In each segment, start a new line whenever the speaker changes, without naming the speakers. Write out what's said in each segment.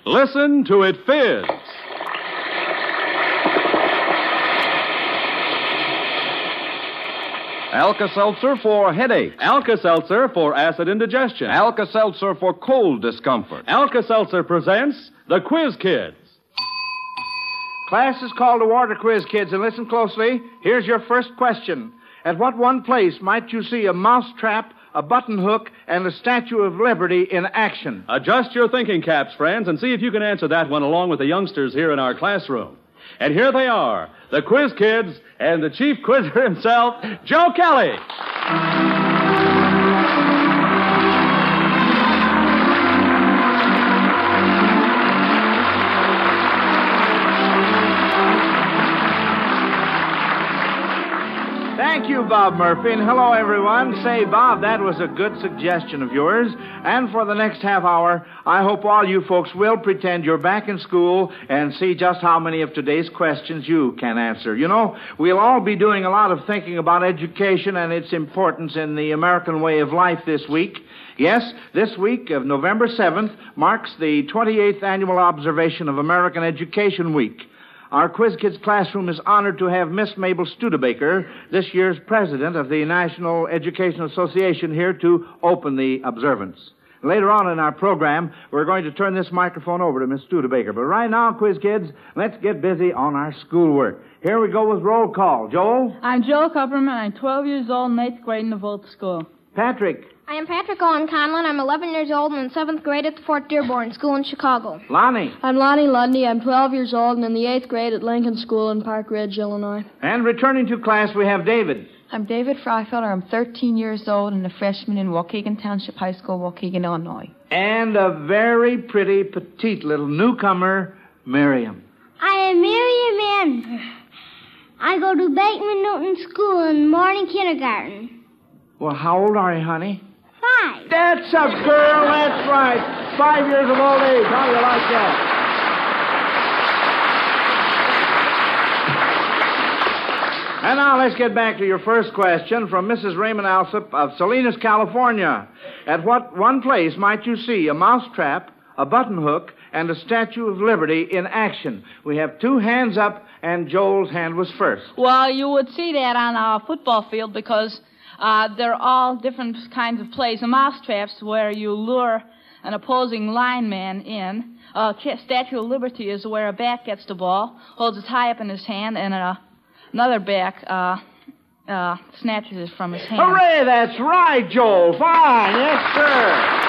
Listen to it fizz. Alka-Seltzer for headache.
Alka-Seltzer for acid indigestion.
Alka-Seltzer for cold discomfort.
Alka-Seltzer presents the Quiz Kids.
Class is called to order, Quiz Kids, and listen closely. Here's your first question. At what one place might you see a mousetrap, a button hook, and a Statue of Liberty in action?
Adjust your thinking caps, friends, and see if you can answer that one along with the youngsters here in our classroom. And here they are, the Quiz Kids and the chief quizzer himself, Joe Kelly.
Thank you, Bob Murphy, and hello, everyone. Say, Bob, that was a good suggestion of yours. And for the next half hour, I hope all you folks will pretend you're back in school and see just how many of today's questions you can answer. You know, we'll all be doing a lot of thinking about education and its importance in the American way of life this week. Yes, this week of November 7th marks the 28th annual observation of American Education Week. Our Quiz Kids classroom is honored to have Miss Mabel Studebaker, this year's president of the National Education Association, here to open the observance. Later on in our program, we're going to turn this microphone over to Miss Studebaker. But right now, Quiz Kids, let's get busy on our schoolwork. Here we go with roll call. Joel?
I'm Joel Kupperman. I'm 12 years old in 8th grade in the Volt School.
Patrick?
I am Patrick Owen Conlon. I'm 11 years old and in 7th grade at the Fort Dearborn School in Chicago.
Lonnie?
I'm Lonnie Lundy. I'm 12 years old and in the 8th grade at Lincoln School in Park Ridge, Illinois.
And returning to class, we have David.
I'm David Freifelder. I'm 13 years old and a freshman in Waukegan Township High School, Waukegan, Illinois.
And a very pretty, petite little newcomer, Miriam.
I am Miriam M. I go to Bateman Newton School in morning kindergarten.
Well, how old are you, honey?
5.
That's a girl, that's right. 5 years of old age. How do you like that? And now let's get back to your first question from Mrs. Raymond Alsop of Salinas, California. At what one place might you see a mousetrap, a button hook, and a Statue of Liberty in action? We have 2 hands up, and Joel's hand was first.
Well, you would see that on a football field because they're all different kinds of plays. A mousetrap's where you lure an opposing lineman in. Statue of Liberty is where a back gets the ball, holds it high up in his hand, and another back snatches it from his hand.
Hooray, that's right, Joel. Fine, yes, sir.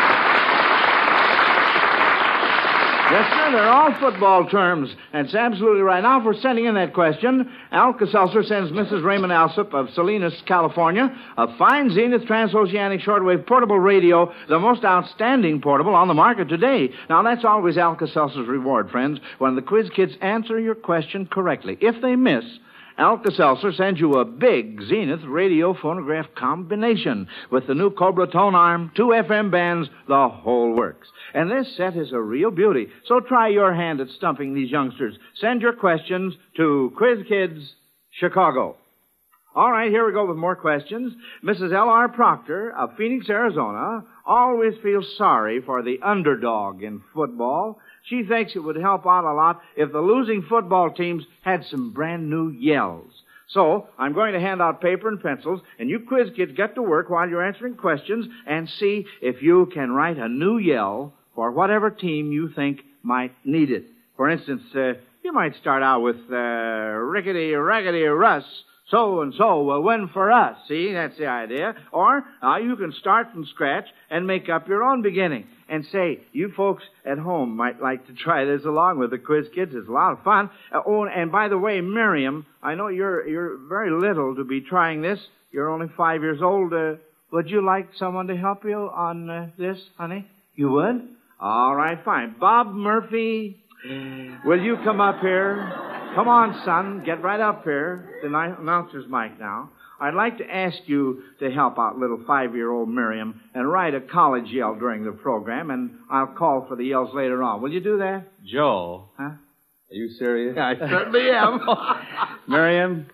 Yes, sir, they're all football terms. That's absolutely right. Now, for sending in that question, Alka-Seltzer sends Mrs. Raymond Alsop of Salinas, California, a fine Zenith transoceanic shortwave portable radio, the most outstanding portable on the market today. Now, that's always Alka-Seltzer's reward, friends, when the Quiz Kids answer your question correctly. If they miss, Alka-Seltzer sends you a big Zenith radio phonograph combination with the new Cobra tone arm, 2 FM bands, the whole works. And this set is a real beauty. So try your hand at stumping these youngsters. Send your questions to Quiz Kids, Chicago. All right, here we go with more questions. Mrs. L.R. Proctor of Phoenix, Arizona, always feels sorry for the underdog in football. She thinks it would help out a lot if the losing football teams had some brand new yells. So, I'm going to hand out paper and pencils, and you quiz kids get to work while you're answering questions and see if you can write a new yell for whatever team you think might need it. For instance, you might start out with, Rickety Raggedy Russ, so-and-so will win for us. See, that's the idea. Or, you can start from scratch and make up your own beginning. And say, you folks at home might like to try this along with the Quiz Kids. It's a lot of fun. Oh, and by the way, Miriam, I know you're very little to be trying this. You're only 5 years old. Would you like someone to help you on this, honey? You would? All right, fine. Bob Murphy, will you come up here? Come on, son. Get right up here. The announcer's mic now. I'd like to ask you to help out little 5-year-old Miriam and write a college yell during the program, and I'll call for the yells later on. Will you do that?
Joel.
Huh?
Are you serious?
I certainly am.
Miriam,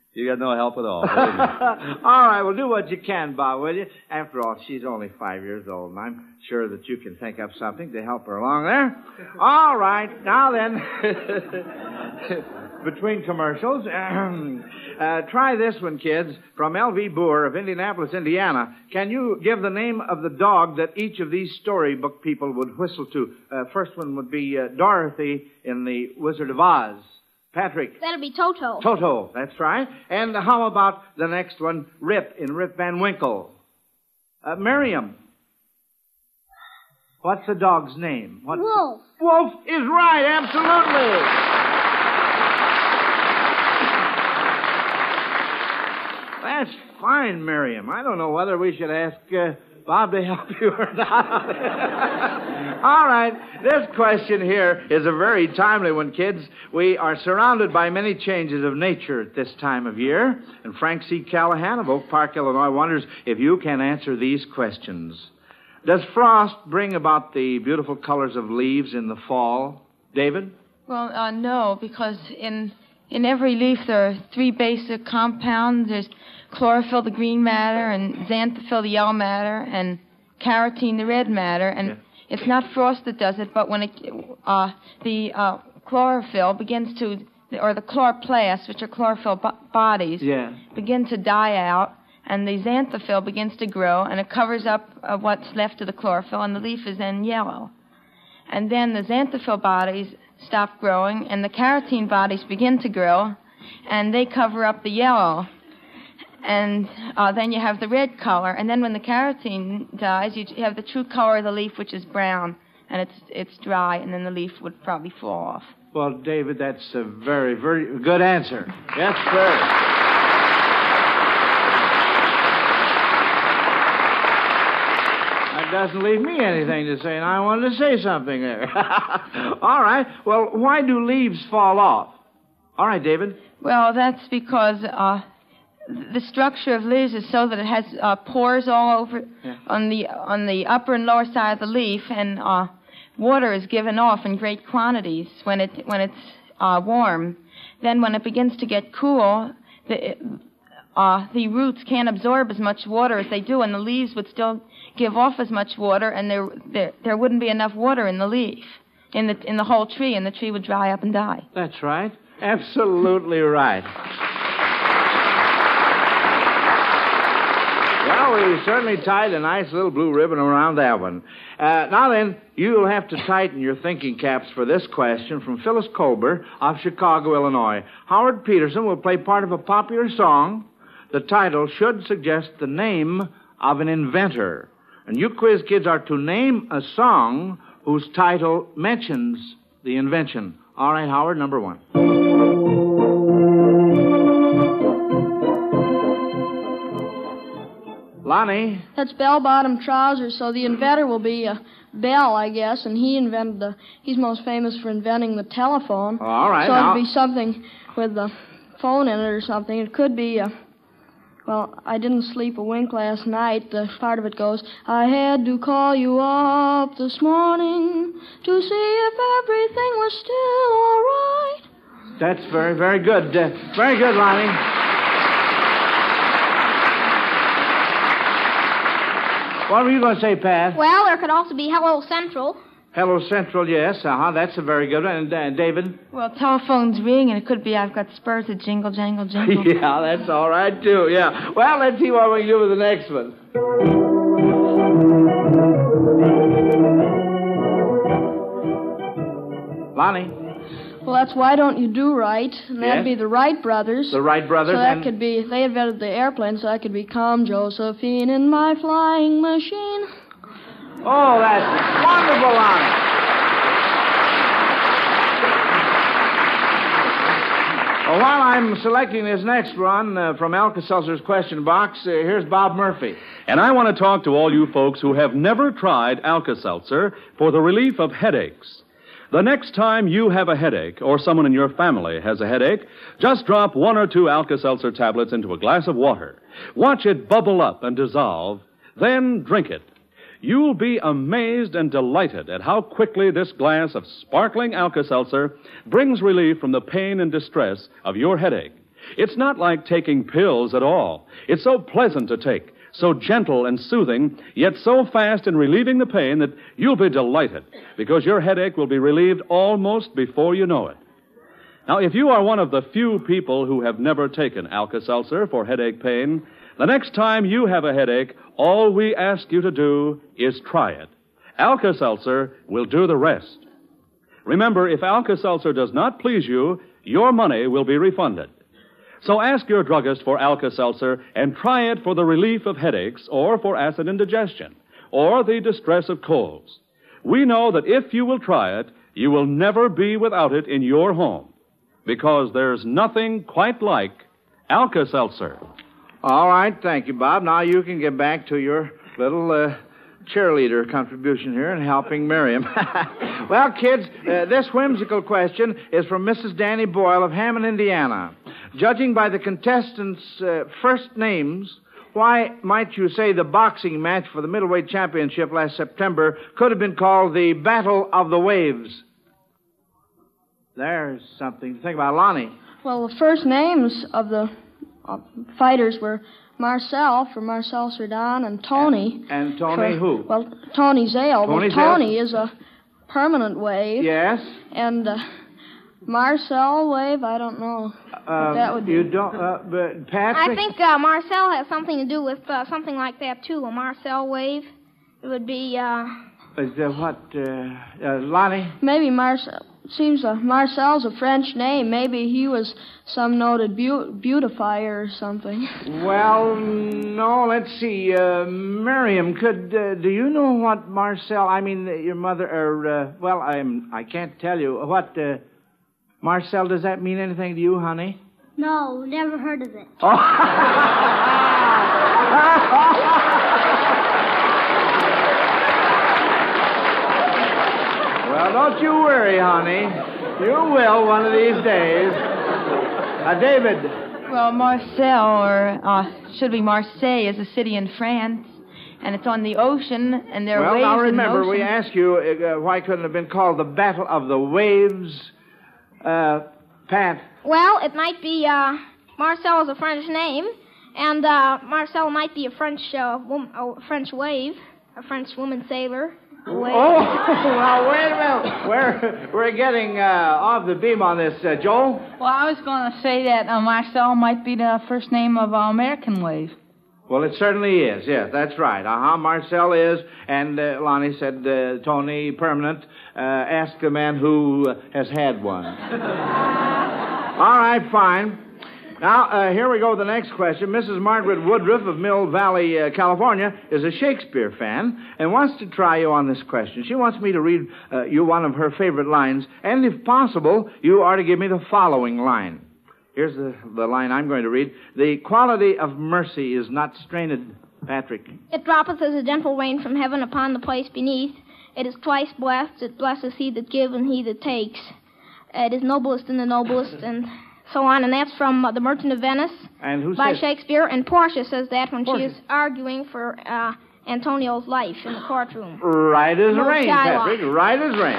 You got no help at all.
All right, well, do what you can, Bob, will you? After all, she's only 5 years old, and I'm sure that you can think up something to help her along there. All right, now then, between commercials, try this one, kids, from L.V. Boer of Indianapolis, Indiana. Can you give the name of the dog that each of these storybook people would whistle to? First one would be Dorothy in The Wizard of Oz. Patrick.
That'll be Toto.
Toto, that's right. And how about the next one, Rip in Rip Van Winkle? Miriam. What's the dog's name?
Wolf.
Wolf is right, absolutely. That's fine, Miriam. I don't know whether we should ask Bob to help you or not. All right. This question here is a very timely one, kids. We are surrounded by many changes of nature at this time of year. And Frank C. Callahan of Oak Park, Illinois, wonders if you can answer these questions. Does frost bring about the beautiful colors of leaves in the fall? David?
Well, no, because in every leaf there are three basic compounds. There's chlorophyll, the green matter, and xanthophyll, the yellow matter, and carotene, the red matter. And it's not frost that does it, but when the chlorophyll begins to, or the chloroplasts, which are chlorophyll bodies, begin to die out, and the xanthophyll begins to grow, and it covers up what's left of the chlorophyll, and the leaf is then yellow. And then the xanthophyll bodies stop growing, and the carotene bodies begin to grow, and they cover up the yellow. And then you have the red color, and then when the carotene dies, you have the true color of the leaf, which is brown, and it's dry, and then the leaf would probably fall off.
Well, David, that's a very, very good answer. Yes, sir. That doesn't leave me anything to say, and I wanted to say something there. All right. Well, why do leaves fall off? All right, David.
Well, that's because the structure of leaves is so that it has pores all over on the upper and lower side of the leaf, and water is given off in great quantities when it's warm. Then when it begins to get cool, the roots can't absorb as much water as they do, and the leaves would still give off as much water, and there wouldn't be enough water in the leaf, in the whole tree, and the tree would dry up and die.
That's right. Absolutely right. Well, we certainly tied a nice little blue ribbon around that one. Now then, you'll have to tighten your thinking caps for this question from Phyllis Colber of Chicago, Illinois. Howard Peterson will play part of a popular song. The title should suggest the name of an inventor. And you quiz kids are to name a song whose title mentions the invention. All right, Howard, number one. Lonnie?
That's bell-bottom trousers, so the inventor will be Bell, I guess, and he's most famous for inventing the telephone.
All right.
So it'll be something with the phone in it or something. It could be, well, I didn't sleep a wink last night. The part of it goes, I had to call you up this morning to see if everything was still all right.
That's very, very good. Very good, Lonnie. What were you going to say, Pat?
Well, there could also be Hello Central.
Hello Central, yes. That's a very good one. And David?
Well, telephones ring, and it could be I've got spurs that jingle, jangle, jingle.
Yeah, that's all right, too, yeah. Well, let's see what we can do with the next one. Lonnie?
Well, that's Why Don't You Do Right, and that'd be the Wright brothers.
The Wright brothers.
So that could be, they invented the airplane, so that could be Come Josephine in my flying machine.
Oh, that's wonderful, Lonnie. Well, while I'm selecting this next one from Alka-Seltzer's question box, here's Bob Murphy.
And I want to talk to all you folks who have never tried Alka-Seltzer for the relief of headaches. The next time you have a headache, or someone in your family has a headache, just drop 1 or 2 Alka-Seltzer tablets into a glass of water. Watch it bubble up and dissolve, then drink it. You'll be amazed and delighted at how quickly this glass of sparkling Alka-Seltzer brings relief from the pain and distress of your headache. It's not like taking pills at all. It's so pleasant to take, so gentle and soothing, yet so fast in relieving the pain that you'll be delighted, because your headache will be relieved almost before you know it. Now, if you are one of the few people who have never taken Alka-Seltzer for headache pain, the next time you have a headache, all we ask you to do is try it. Alka-Seltzer will do the rest. Remember, if Alka-Seltzer does not please you, your money will be refunded. So ask your druggist for Alka-Seltzer and try it for the relief of headaches or for acid indigestion or the distress of colds. We know that if you will try it, you will never be without it in your home, because there's nothing quite like Alka-Seltzer.
All right, thank you, Bob. Now you can get back to your little cheerleader contribution here in helping Miriam. Well, kids, this whimsical question is from Mrs. Danny Boyle of Hammond, Indiana. Judging by the contestants' first names, why might you say the boxing match for the middleweight championship last September could have been called the Battle of the Waves? There's something to think about. Lonnie.
Well, the first names of the fighters were Marcel for Marcel Cerdan and Tony.
And Tony who?
Well, Tony Zale.
Tony
Tony is a permanent wave.
Yes.
And Marcel wave, I don't know. That would be.
You don't, but Patrick?
I think Marcel has something to do with something like that, too. A Marcel wave. It would be,
Is there what, Lonnie?
Maybe Marcel. Seems Marcel's a French name. Maybe he was some noted beautifier or something.
Well, no, let's see. Miriam, do you know what Marcel, I mean, your mother, I can't tell you. What, Marcel, does that mean anything to you, honey?
No, never heard of it.
Well, don't you worry, honey. You will one of these days. David.
Well, Marseille, or should be Marseille, is a city in France, and it's on the ocean, and there are waves
now
in the
remember,
ocean.
we asked you why couldn't it have been called the Battle of the Waves. Pat.
well, it might be, Marcel is a French name, and Marcel might be a French, French wave, a French woman sailor. Wave.
Oh, well, wait a minute. We're getting off the beam on this, Joel.
Well, I was going to say that Marcel might be the first name of American wave.
Well, it certainly is. Yes, that's right. Marcel is, and Lonnie said Tony permanent. Ask the man who has had one. All right, fine. Now, here we go with the next question. Mrs. Margaret Woodruff of Mill Valley, California, is a Shakespeare fan and wants to try you on this question. She wants me to read you one of her favorite lines, and if possible, you are to give me the following line. Here's the line I'm going to read. The quality of mercy is not strained, Patrick.
It droppeth as a gentle rain from heaven upon the place beneath. It is twice blessed. It blesses he that gives and he that takes. It is noblest in the noblest, and so on. And that's from The Merchant of Venice.
And who
by
says
Shakespeare. And Portia says that when
Portia.
she is arguing for Antonio's life in the courtroom.
Right as
No
rain,
Shylock.
Patrick. Right as rain,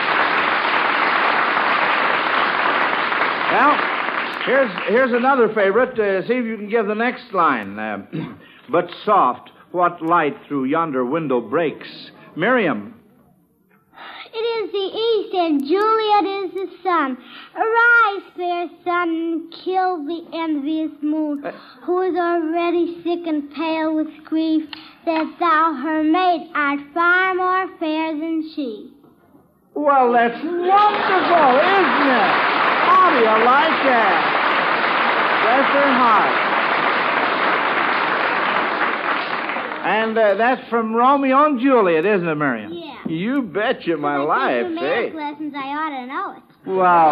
Well, here's another favorite. See if you can give the next line. But soft, what light through yonder window breaks? Miriam.
It is the east, and Juliet is the sun. Arise, fair sun, and kill the envious moon, who is already sick and pale with grief, that thou, her mate, art far more fair than she.
Well, that's wonderful, isn't it? How do you like that? Bless her heart. And that's from Romeo and Juliet, isn't it, Miriam?
Yeah.
You betcha my life,
If
eh?
lessons, I ought to know it.
Well,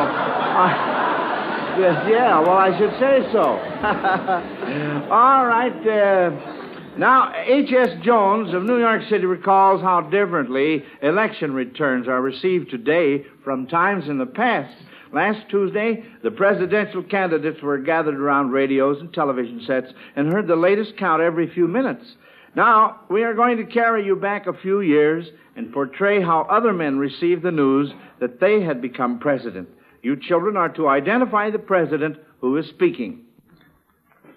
yeah, well, I should say so. All right. Now, H.S. Jones of New York City recalls how differently election returns are received today from times in the past. Last Tuesday, the presidential candidates were gathered around radios and television sets and heard the latest count every few minutes. Now, we are going to carry you back a few years and portray how other men received the news that they had become president. You children are to identify the president who is speaking.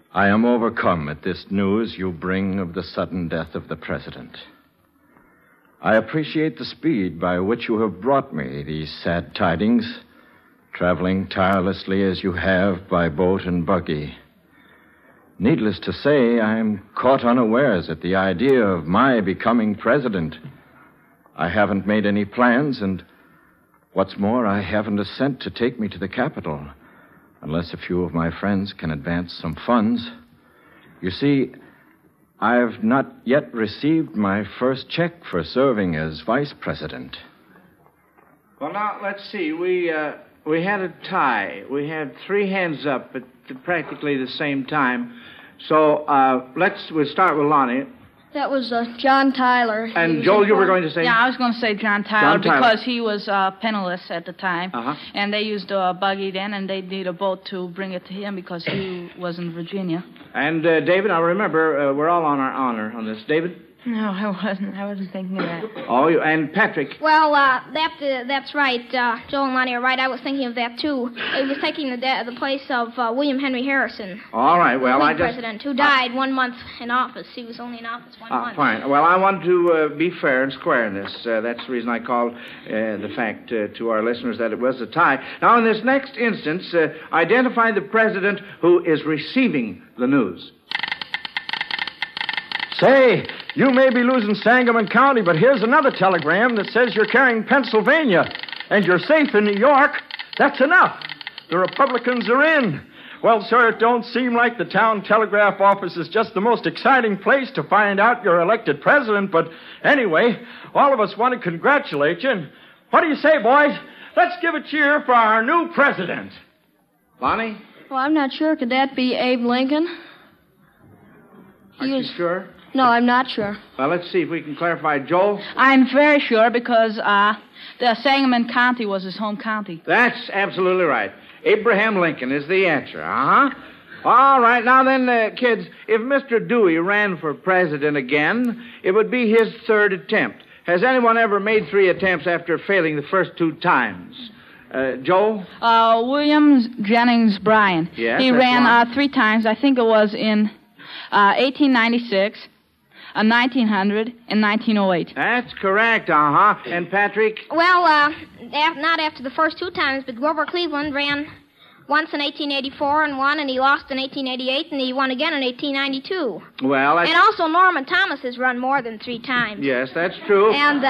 I am overcome at this news you bring of the sudden death of the President. I appreciate the speed by which you have brought me these sad tidings, traveling tirelessly as you have by boat and buggy. Needless to say, I am caught unawares at the idea of my becoming president. I haven't made any plans, and what's more, I haven't a cent to take me to the capital, unless a few of my friends can advance some funds. You see, I've not yet received my first check for serving as vice president.
Well, now, let's see. We had a tie. We had 3 hands up at practically the same time. So, we'll start with Lonnie.
That was John Tyler.
And Joel, you were going to say?
Yeah, I was going to say John Tyler,
John Tyler.
because he was penniless at the time.
Uh-huh.
And they used a buggy then, and they need a boat to bring it to him because he was in Virginia.
And David, now remember, we're all on our honor on this. David?
No, I wasn't. I wasn't thinking of that.
Oh, and Patrick?
Well, that's right. Joel and Lonnie are right. I was thinking of that, too. It was taking the place of William Henry Harrison.
All right, well,
the president, who died 1 month in office. He was only in office 1 month.
Fine. Well, I want to be fair and square in this. That's the reason I called the fact to our listeners that it was a tie. Now, in this next instance, identify the president who is receiving the news.
Say, you may be losing Sangamon County, but here's another telegram that says you're carrying Pennsylvania, and you're safe in New York. That's enough. The Republicans are in. Well, sir, it don't seem like the town telegraph office is just the most exciting place to find out you're elected president, but anyway, all of us want to congratulate you. And what do you say, boys? Let's give a cheer for our new president.
Lonnie?
Well, I'm not sure. Could that be Abe Lincoln?
Are you sure?
No, I'm not sure.
Well, let's see if we can clarify. Joel?
I'm very sure because the Sangamon County was his home county.
That's absolutely right. Abraham Lincoln is the answer. Uh-huh. All right. Now then, kids, if Mr. Dewey ran for president again, it would be his 3rd attempt. Has anyone ever made 3 attempts after failing the first 2 times? Joel?
William Jennings Bryan.
Yes,
he
that's
ran
one.
3 times. I think it was in 1896, 1900, and 1908.
That's correct, uh-huh. And Patrick?
Well, not after the first 2 times, but Grover Cleveland ran once in 1884 and won, and he lost in 1888, and he won again in 1892.
Well, that's...
And also Norman Thomas has run more than 3 times.
Yes, that's true.
And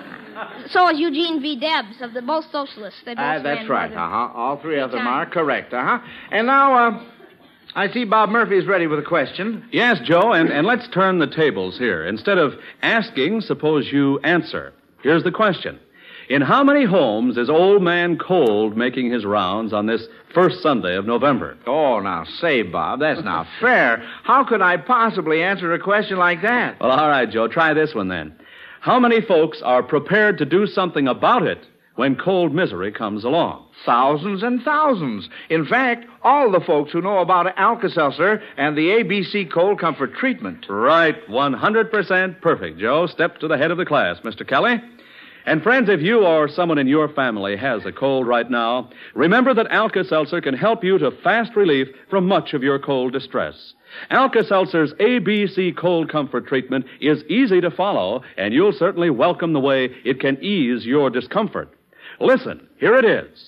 so is Eugene V. Debs of both socialists. They both
that's
ran
right,
more than
All 3 of them
times.
are correct, And now, I see Bob Murphy is ready with a question.
Yes, Joe, and let's turn the tables here. Instead of asking, suppose you answer. Here's the question. In how many homes is Old Man Cold making his rounds on this first Sunday of November?
Oh, now, say, Bob, that's not fair. How could I possibly answer a question like that?
Well, all right, Joe, try this one then. How many folks are prepared to do something about it when cold misery comes along?
Thousands and thousands. In fact, all the folks who know about Alka-Seltzer and the ABC Cold Comfort treatment.
Right, 100% perfect, Joe. Step to the head of the class, Mr. Kelly. And friends, if you or someone in your family has a cold right now, remember that Alka-Seltzer can help you to fast relief from much of your cold distress. Alka-Seltzer's ABC Cold Comfort treatment is easy to follow, and you'll certainly welcome the way it can ease your discomfort. Listen, here it is.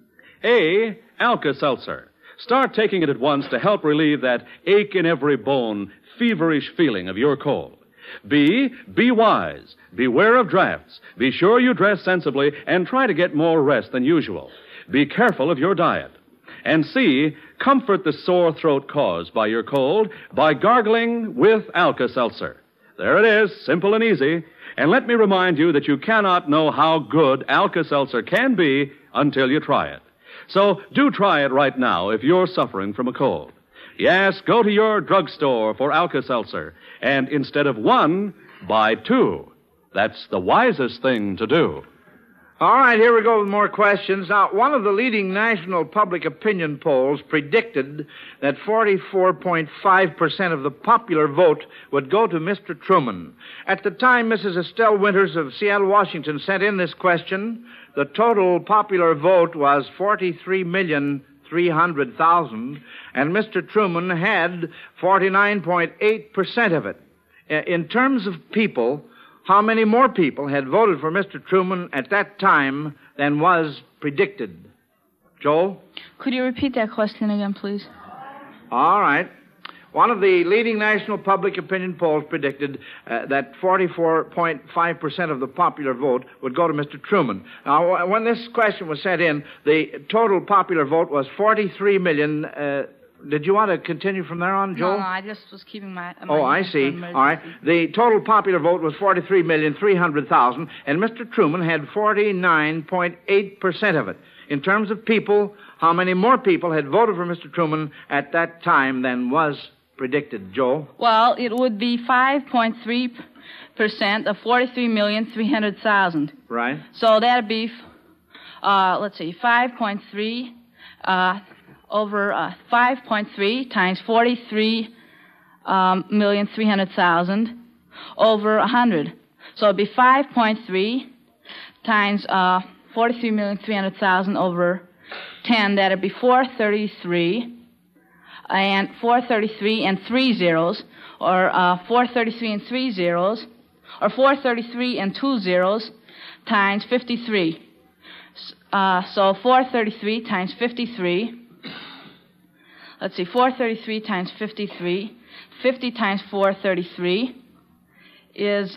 A, Alka-Seltzer. Start taking it at once to help relieve that ache in every bone, feverish feeling of your cold. B, be wise. Beware of drafts. Be sure you dress sensibly and try to get more rest than usual. Be careful of your diet. And C, comfort the sore throat caused by your cold by gargling with Alka-Seltzer. There it is, simple and easy. And let me remind you that you cannot know how good Alka-Seltzer can be until you try it. So do try it right now if you're suffering from a cold. Yes, go to your drugstore for Alka-Seltzer, and instead of 1, buy 2. That's the wisest thing to do.
All right, here we go with more questions. Now, one of the leading national public opinion polls predicted that 44.5% of the popular vote would go to Mr. Truman. At the time, Mrs. Estelle Winters of Seattle, Washington, sent in this question. The total popular vote was 43,300,000. 300,000, and Mr. Truman had 49.8% of it. In terms of people, how many more people had voted for Mr. Truman at that time than was predicted? Joel?
Could you repeat that question again, please?
All right. One of the leading national public opinion polls predicted that 44.5% of the popular vote would go to Mr. Truman. Now, when this question was sent in, the total popular vote was 43 million. Did you want to continue from there on, Joel?
No, I just was keeping my
I see. All right. The total popular vote was 43,300,000, and Mr. Truman had 49.8% of it. In terms of people, how many more people had voted for Mr. Truman at that time than was predicted, Joel?
Well, it would be 5.3% of 43,300,000.
Right.
So that'd be, 5.3 over 5.3 times 43,300,000 over 100. So it'd be 5.3 times 43,300,000 over 10. That'd be 433. And 433 and 3 zeros, or 433 and 3 zeros, or 433 and 2 zeros times 53. So 433 times 53. Let's see, 433 times 53. 50 times 433 is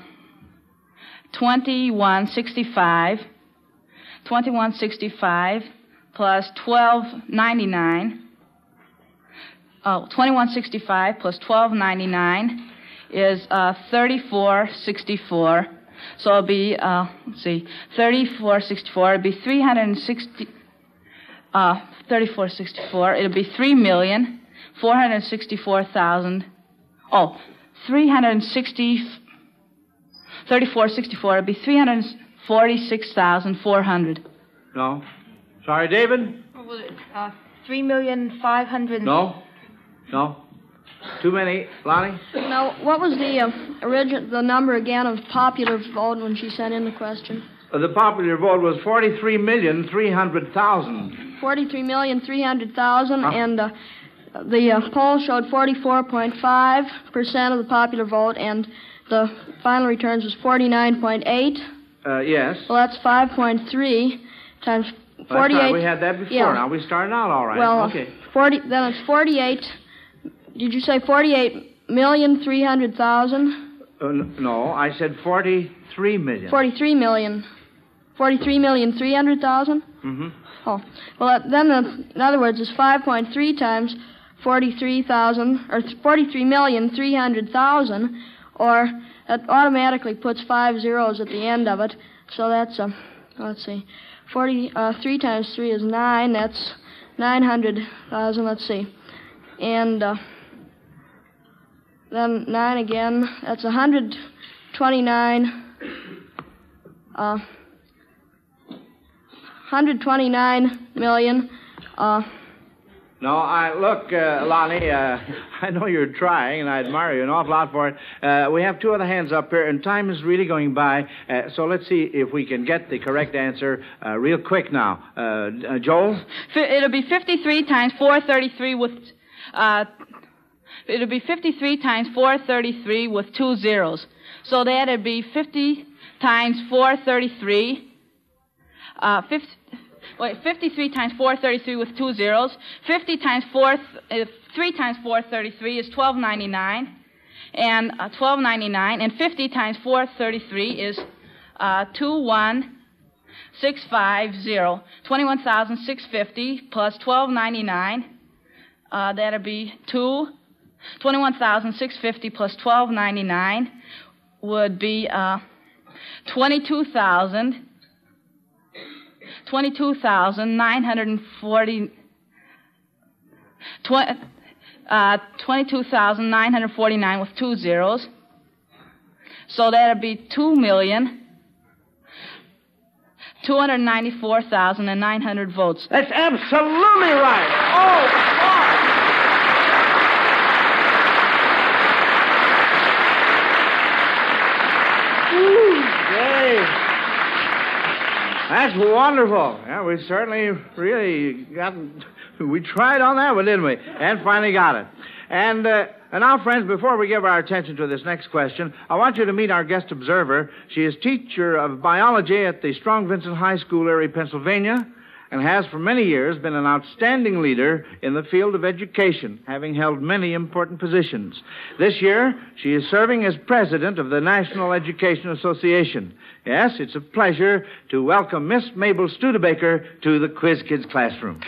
2165. 2165 plus 1299. 2165 plus 1299 is 3464. So it'll be 3464. It'll be 360. 3464. It'll be 3,464,000. 3464. It'll be 346,400.
No. Sorry, David?
3,500,000.
No. Too many. Lonnie?
Now, what was the number again of popular vote when she sent in the question?
The popular vote was 43,300,000.
43,300,000, and the poll showed 44.5% of the popular vote, and the final returns was 49.8.
Yes.
Well, that's 5.3 times 48.
That's right. We had that before.
Yeah.
Now we started out all right.
Well,
okay.
Then it's 48. Did you say 48,300,000?
No, I said 43 million.
43 million. 43,300,000?
Mm-hmm.
Oh. Well, then, in other words, it's 5.3 times 43,000, or 43,300,000, or that automatically puts 5 zeros at the end of it. So that's, let's see, 3 times 3 is 9. That's 900,000, let's see. And then 9 again, that's 129, 129 million.
No, look, Lonnie, I know you're trying, and I admire you an awful lot for it. We have two other hands up here, and time is really going by, so let's see if we can get the correct answer real quick now. Joel?
It'll be 53 times 433 with... it'll be 53 times 433 with 2 zeros. So that'd be 50 times 433... 53 times 433 with 2 zeros. 3 times 433 is 1299, and 1299, and 50 times 433 is 21650. 21,650 plus 1299. That'll be 21,650 plus 1299 would be 22,940. 22,949 with 2 zeros. So that'd be 2,294,900 votes.
That's absolutely right. Oh, That's wonderful. Yeah, we certainly really we tried on that one, didn't we? And finally got it. And now, friends, before we give our attention to this next question, I want you to meet our guest observer. She is teacher of biology at the Strong Vincent High School, Erie, Pennsylvania, and has for many years been an outstanding leader in the field of education, having held many important positions. This year, she is serving as president of the National Education Association. Yes, it's a pleasure to welcome Miss Mabel Studebaker to the Quiz Kids classroom.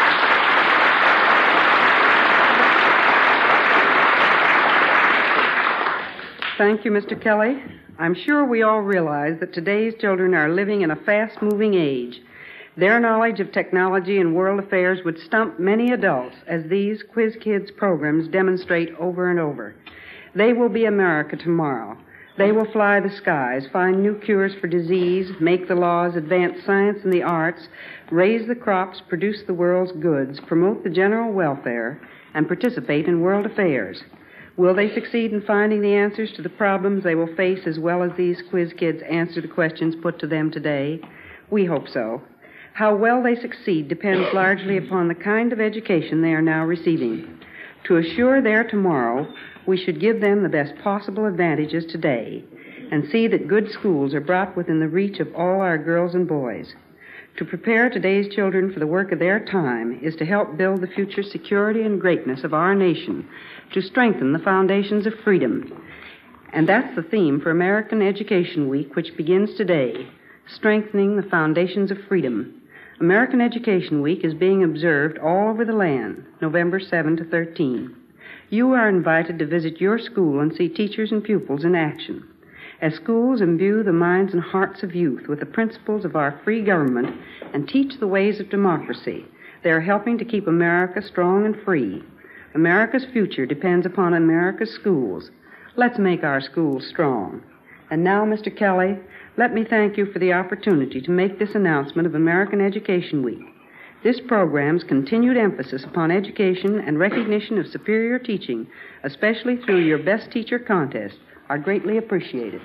Thank you, Mr. Kelly. I'm sure we all realize that today's children are living in a fast-moving age. Their knowledge of technology and world affairs would stump many adults, as these Quiz Kids programs demonstrate over and over. They will be America tomorrow. They will fly the skies, find new cures for disease, make the laws, advance science and the arts, raise the crops, produce the world's goods, promote the general welfare, and participate in world affairs. Will they succeed in finding the answers to the problems they will face as well as these Quiz Kids answer the questions put to them today? We hope so. How well they succeed depends largely upon the kind of education they are now receiving. To assure their tomorrow, we should give them the best possible advantages today and see that good schools are brought within the reach of all our girls and boys. To prepare today's children for the work of their time is to help build the future security and greatness of our nation, to strengthen the foundations of freedom. And that's the theme for American Education Week, which begins today, strengthening the foundations of freedom. American Education Week is being observed all over the land, November 7 to 13. You are invited to visit your school and see teachers and pupils in action. As schools imbue the minds and hearts of youth with the principles of our free government and teach the ways of democracy, they are helping to keep America strong and free. America's future depends upon America's schools. Let's make our schools strong. And now, Mr. Kelly, let me thank you for the opportunity to make this announcement of American Education Week. This program's continued emphasis upon education and recognition of superior teaching, especially through your Best Teacher contest, are greatly appreciated.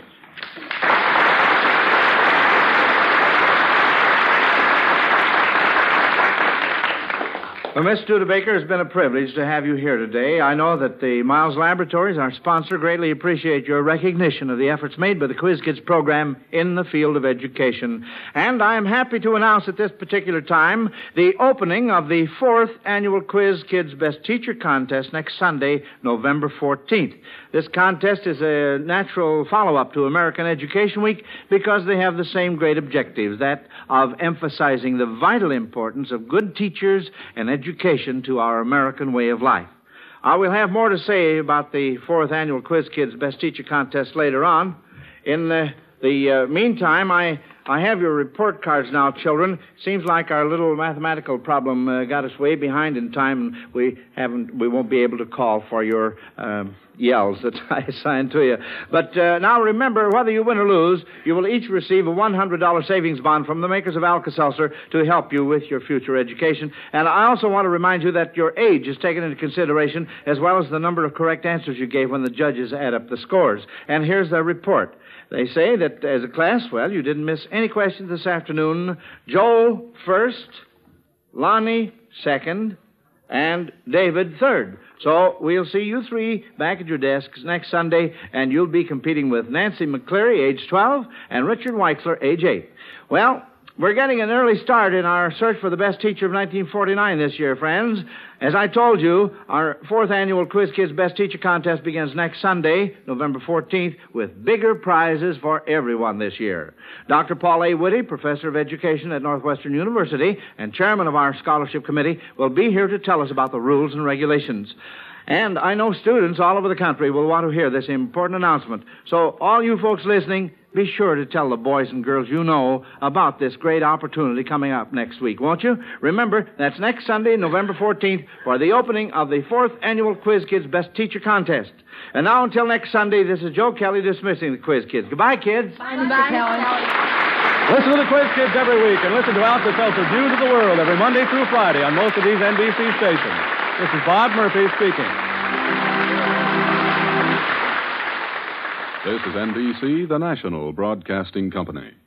Well, Miss Studebaker, it's been a privilege to have you here today. I know that the Miles Laboratories, our sponsor, greatly appreciate your recognition of the efforts made by the Quiz Kids program in the field of education. And I am happy to announce at this particular time the opening of the 4th annual Quiz Kids Best Teacher contest next Sunday, November 14th. This contest is a natural follow-up to American Education Week because they have the same great objectives, that of emphasizing the vital importance of good teachers and education to our American way of life. I will have more to say about the 4th annual Quiz Kids Best Teacher contest later on. In the meantime, I have your report cards now, children. Seems like our little mathematical problem got us way behind in time, and we won't be able to call for your yells that I assigned to you. But now remember, whether you win or lose, you will each receive a $100 savings bond from the makers of Alka-Seltzer to help you with your future education. And I also want to remind you that your age is taken into consideration, as well as the number of correct answers you gave when the judges add up the scores. And here's their report. They say that as a class, well, you didn't miss any questions this afternoon. Joel first, Lonnie second, and David third. So we'll see you three back at your desks next Sunday, and you'll be competing with Nancy McCleary, age 12, and Richard Weichsler, age 8. Well, we're getting an early start in our search for the best teacher of 1949 this year, friends. As I told you, our 4th annual Quiz Kids Best Teacher contest begins next Sunday, November 14th, with bigger prizes for everyone this year. Dr. Paul A. Whitty, Professor of Education at Northwestern University and Chairman of our Scholarship Committee, will be here to tell us about the rules and regulations. And I know students all over the country will want to hear this important announcement. So all you folks listening, be sure to tell the boys and girls you know about this great opportunity coming up next week, won't you? Remember, that's next Sunday, November 14th, for the opening of the 4th annual Quiz Kids Best Teacher contest. And now, until next Sunday, this is Joe Kelly dismissing the Quiz Kids. Goodbye, kids.
Bye, Mr. Kelly.
Listen to the Quiz Kids every week, and listen to Alka-Seltzer's View to the World every Monday through Friday on most of these NBC stations. This is Bob Murphy speaking.
This is NBC, the national broadcasting company.